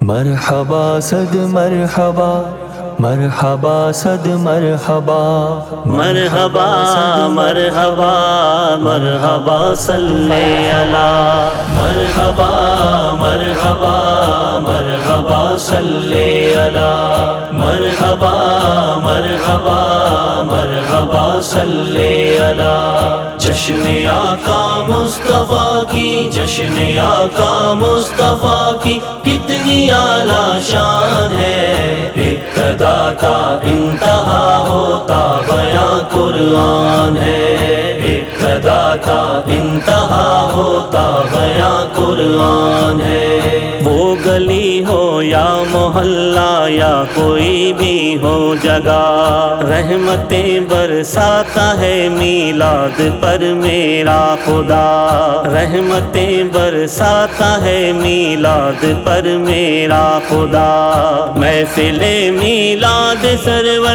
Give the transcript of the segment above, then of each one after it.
مرحبا صد مرحبا مرحبا صد مرحبا مرحبا مرحبا مرحبا صلی علی مرحبا مرحبا مرحبا صلی علی مرحبا مرحبا مرحبا صلی علی جشن آقا مصطفیٰ کی جشن آقا مصطفیٰ کی کتنی اعلیٰ شان ہے، ابتدا کا انتہا ہوتا بیاں قرآن ہے، ابتدا کا انتہا ہوتا بیاں قرآن ہے۔ وہ گلی ہو یا محلہ یا کوئی بھی ہو جگہ، رحمتیں برساتا ہے میلاد پر میرا خدا، رحمتیں برساتا ہے میلاد پر میرا خدا۔ محفل میلاد سرور،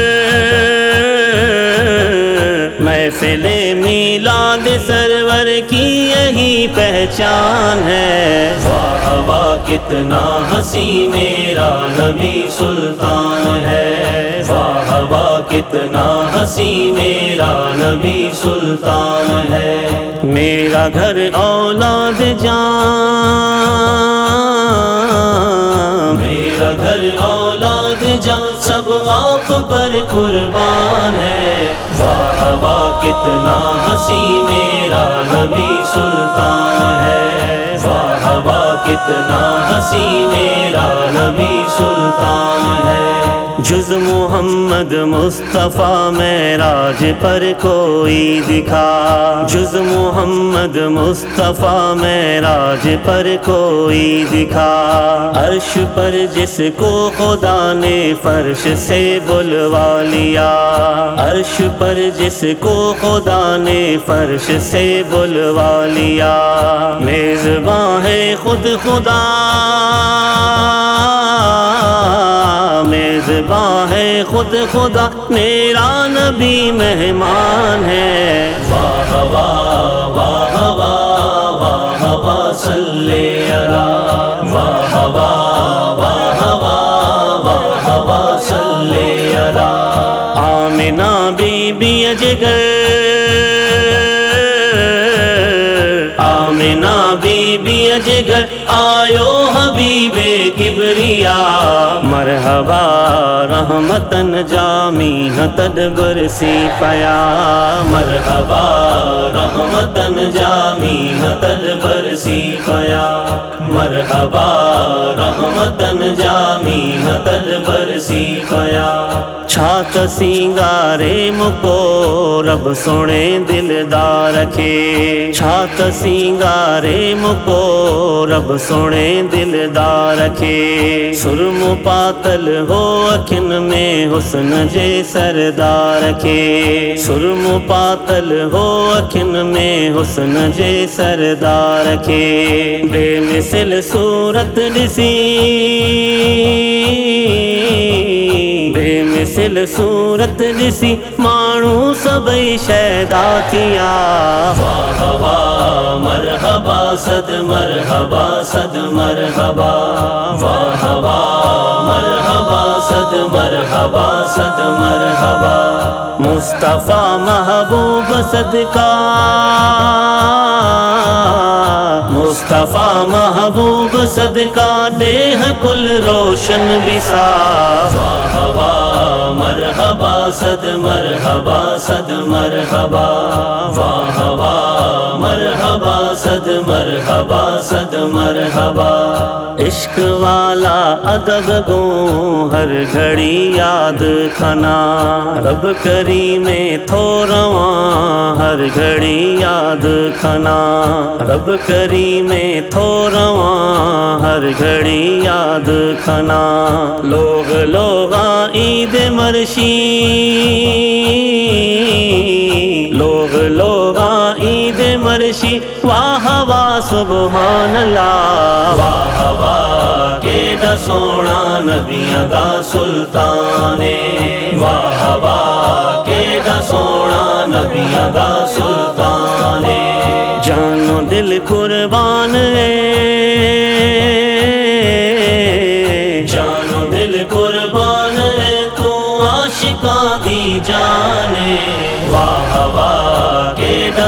محفل میلاد سرور کی یہی پہچان ہے۔ واہ واہ کتنا حسین میرا نبی سلطان ہے، واہ واہ کتنا حسین میرا نبی سلطان ہے۔ میرا گھر اولاد جان، میرا گھر اولاد جان سب آپ پر قربان ہے۔ واہ واہ کتنا حسین میرا نبی سلطان ہے، واہ واہ کتنا حسین میرا نبی سلطان ہے۔ جز محمد مصطفیٰ معراج پر کوئی دکھا، جز محمد مصطفیٰ معراج پر کوئی دکھا۔ عرش پر جس کو خدا نے فرش سے بلوا لیا، عرش پر جس کو خدا نے فرش سے بلوا لیا۔ میزباں ہے خود خدا، میزباں ہے خود خدا، میرا نبی مہمان ہے۔ واہ واہ واہ واہ واہ واہ صلی علی، واہ واہ واہ واہ واہ واہ صلی علی۔ آمنہ بی بی اجگر، آمنہ بی بی اجگر آیو حبیب کبریا۔ مرحبا رحمتن جامی تدبر سی پیا، مرحبا رحمتن جامی تدبر سی پیا، مرحبا رحمتن جامی تدبر سی پیا۔ چھات سینگارے مکو رب سونے دلدار رکھے، چھات سینگارے مکو رب سونے دلدار رکھے۔ سرم پاتل ہو اکھن میں حسن جے سردار رکھے، سرم پاتل ہو اکھن میں حسن جے سردار رکھے۔ بے مثل صورت ڈسی، بے مثل صورت ڈسی مانو سبئی شیدا کیا۔ واہ واہ مرحبا صد مرحبا صد مرحبا، واہ واہ مرحبا صد مرحبا صد مرحبا۔ مصطفیٰ محبوب صدقہ، مصطفیٰ محبوب صدقہ دیہ کل روشن بسا۔ واہ واہ مرحبا صد مرحبا صد مرحبا، واہ واہ مرحبا صد مرحبا صد مرحبا۔ عشق والا ادب گوں ہر گھڑی یاد کھنا، رب کریم تھو رواں ہر گھڑی یاد کھنا، رب کریم تھو رواں ہر گھڑی یاد کھنا۔ لوگ لوگاں عید مرشی، لوگ لوگاں عید مرشی، واہ واہ سبحان اللہ۔ واہ واہ کیڈا سونا نبیاں دا سلطان، واہ واہ کیڈا سونا نبیاں دا سلطان۔ جان و دل قربان ہے،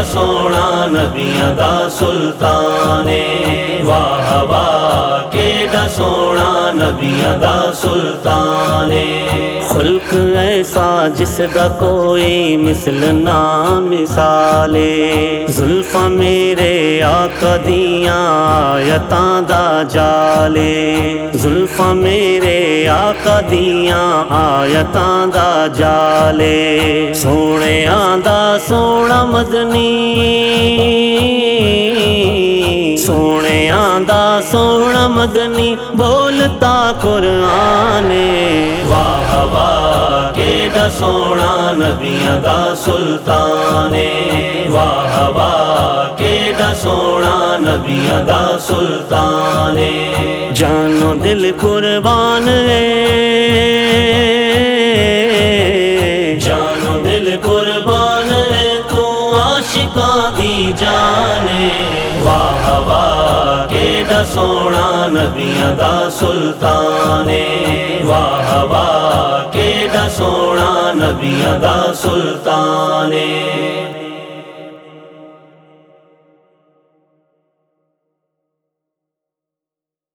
سونا نبیاں دا سلطان واہ واہ کیڑا سونا نبیاں دا سلطان خلق ایسا جس دا کوئی مثل نہ مثال زلفاں میرے آقا دیاں آیتاں دا جال زلفاں میرے آقا دیاں آیتاں دا جال سونے آندا سونا مدنی سونے آندا سونا مدنی بولتا قرآن واہ واہ کیڑا سونا نبیاں دا سلطان واہ واہ کیڑا سونا نبیاں دا سلطان جانو دل قربان جانو دل قربان تو عاشقاں دی جان واہ واہ کیڑا سونا نبیاں دا سلطان واہ واہ کیڑا سونا نبیاں دا سلطان